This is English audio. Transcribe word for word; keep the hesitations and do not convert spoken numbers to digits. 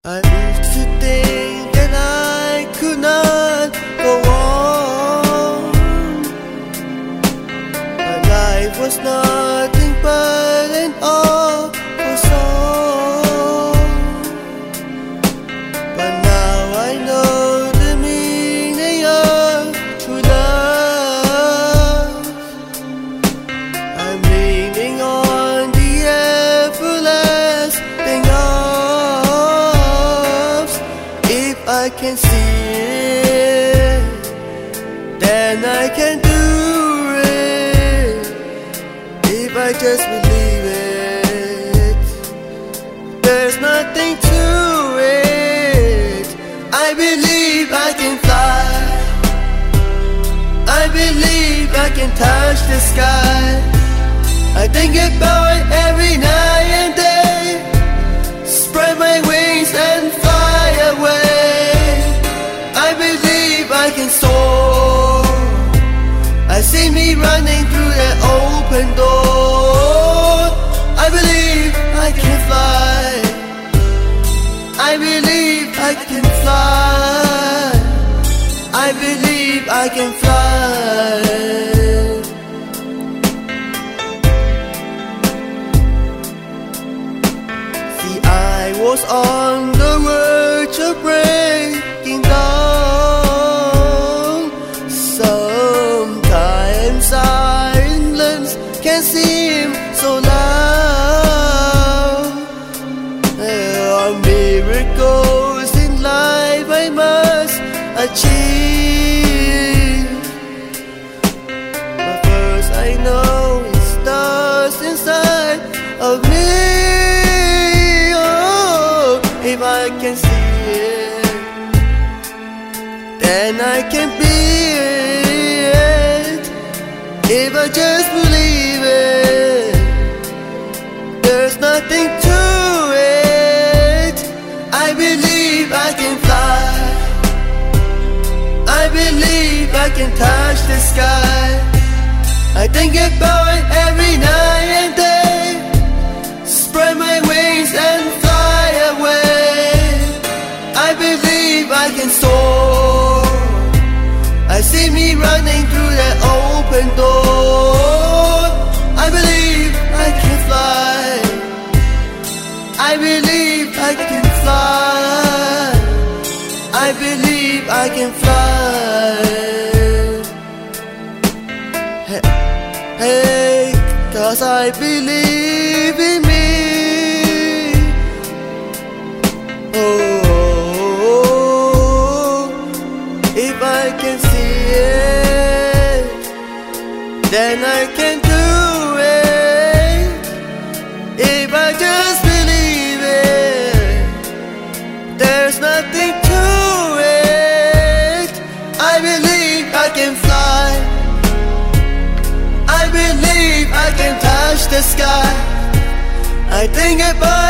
I used to think that I could not go on, but life was nothing but an awful song. But now I know the meaning of true love. I'm leaning on the everlasting arms. If I can see it, then I can do it. If I just believe it, there's nothing to it. I believe I can fly, I believe I can touch the sky. I think about it every night and day. Spread my wings and fly away. I believe I can soar. I see me running through that open door. I believe I can fly, I believe I can fly, I believe I can fly. See, I was on the verge of breaking down. Sometimes silence can seem so loud. There are miracles in life I must achieve, but first I know it starts inside of me. Oh, if I can see it, then I can be it. If I just believe it, there's nothing to it. I believe I can fly, I believe I can touch the sky. I think about it every night and day. Spread my wings and fly away. I believe I can soar. I see me running through that open door. I believe I can fly, I believe I can fly, I believe I can fly. Hey, hey, 'cause I believe in me. Oh, if I can see it, then I can do it. If I just believe it, there's nothing to it. I believe I can fly, I believe I can touch the sky. I think about